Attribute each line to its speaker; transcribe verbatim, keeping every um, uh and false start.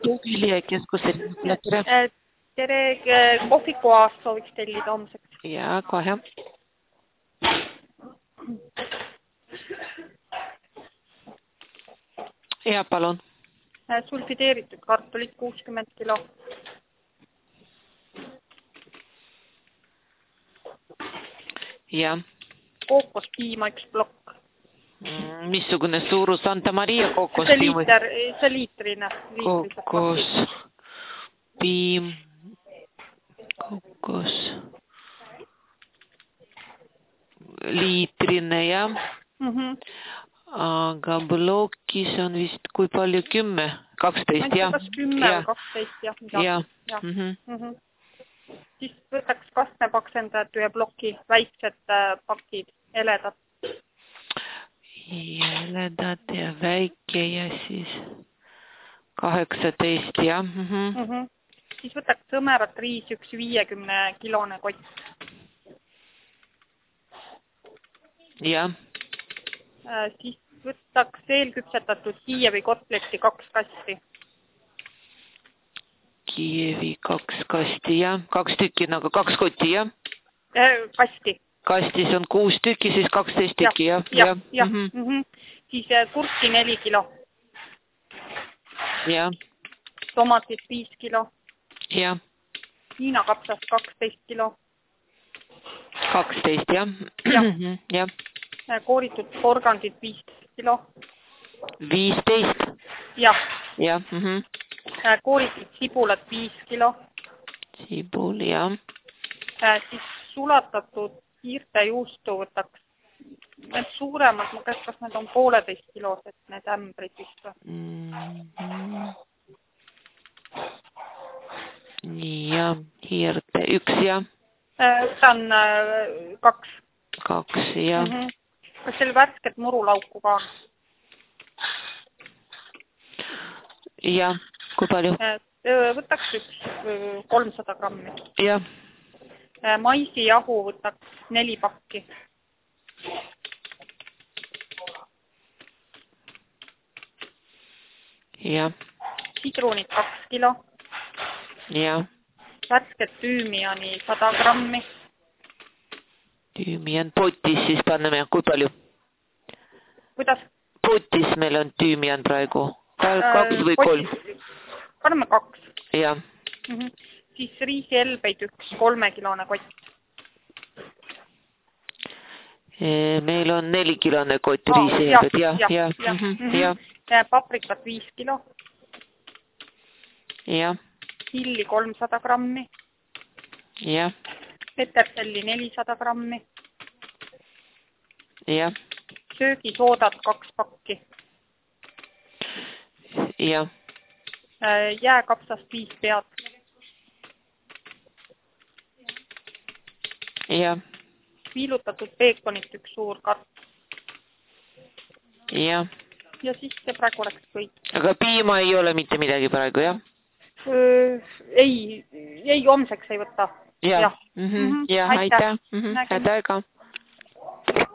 Speaker 1: Tuugilie-keskuse tere.
Speaker 2: Tere, kohvikuaast sooviks tellida homseks.
Speaker 1: Ja, kohe. Ja, palun.
Speaker 2: Sulfideeritud kartulit kuuskümmend kilo.
Speaker 1: Ja.
Speaker 2: Kookospiima üks plokk.
Speaker 1: Missugune suurus Santa Maria kookospiim?
Speaker 2: See liiter, see liitrine.
Speaker 1: Kookospiim. Kookos. Liitrine, jah.
Speaker 2: Mhm.
Speaker 1: Aga blokis on vist kui palju kümme? kaksteist, jah.
Speaker 2: Kas kümme või kaksteist, jah.
Speaker 1: Jah.
Speaker 2: Ja. Mm -hmm. Siis võtaks kastmepaksendajad ühe ploki, väiksed pakid, eledad.
Speaker 1: Eledad ja väike ja siis kaheksateist, jah. Mm -hmm.
Speaker 2: Mm -hmm. Siis võtaks sõmerat riis üks viiekümne kilone kott.
Speaker 1: Jah.
Speaker 2: Äh, siis võtaks eelküpsetatud Kiievi kotletti kaks kasti.
Speaker 1: Kiievi kaks kasti, jah. Kaks tükki, nagu kaks kotti, jah?
Speaker 2: Äh, kasti.
Speaker 1: Kastis on kuus tükki, siis kaksteist tükki, jah?
Speaker 2: Jah, jah. Mm -hmm. Siis kurki neli kilo.
Speaker 1: Jah.
Speaker 2: Tomatit viis kilo.
Speaker 1: Jah.
Speaker 2: Hiina kapsast kaksteist kilo.
Speaker 1: kaksteist, jah?
Speaker 2: Jah.
Speaker 1: Jah.
Speaker 2: Kooritud porgandid viisteist kilo.
Speaker 1: viisteist?
Speaker 2: Jah.
Speaker 1: Jah. Mm -hmm.
Speaker 2: Kooritud sibulat viis kilo.
Speaker 1: Sibul, jah.
Speaker 2: Siis sulatatud hiirte juustu võtaks. Need suuremad, ma käes, kas need on pooleteist kilosed, need ämbrid vist või?
Speaker 1: Mm -hmm. Ja, hiirte üks, jah.
Speaker 2: Võtan kaks.
Speaker 1: Kaks, jah.
Speaker 2: Mm -hmm. Kas seal värsket murulauku ka on?
Speaker 1: Jah, kui palju?
Speaker 2: Võtaks üks kolmsada grammi.
Speaker 1: Jah.
Speaker 2: Maisijahu võtaks neli pakki.
Speaker 1: Jah.
Speaker 2: Sidrunid kaks kilo.
Speaker 1: Jah.
Speaker 2: Värsket tüümiani sada grammi.
Speaker 1: Tüümian potis siis panneme, kui palju?
Speaker 2: Kuidas?
Speaker 1: Potis meil on tüümian praegu. Kaks või kolm?
Speaker 2: Paneme kaks.
Speaker 1: Jah.
Speaker 2: Mm -hmm. Siis riisielbeid üks kolmekilone kott.
Speaker 1: Meil on nelikilone kott riisielbed, jah, jah.
Speaker 2: jah.
Speaker 1: Ja. Mm -hmm.
Speaker 2: Ja. Ja. Paprikat viis kilo.
Speaker 1: Jah.
Speaker 2: Hilli kolmsada grammi.
Speaker 1: Jah.
Speaker 2: Peterselli nelisada grammi.
Speaker 1: Jah.
Speaker 2: Söögisoodat kaks pakki.
Speaker 1: Jah.
Speaker 2: Jääkapsast viis pead.
Speaker 1: Jah.
Speaker 2: Viilutatud peekonit üks suur karp.
Speaker 1: Jah.
Speaker 2: Ja siis see praegu oleks kõik.
Speaker 1: Aga piima ei ole mitte midagi praegu, jah?
Speaker 2: Öö, ei, ei homseks ei võta.
Speaker 1: Jah. Ja. Mm -hmm. Ja, aitäh. Mm -hmm. Aitäh ka.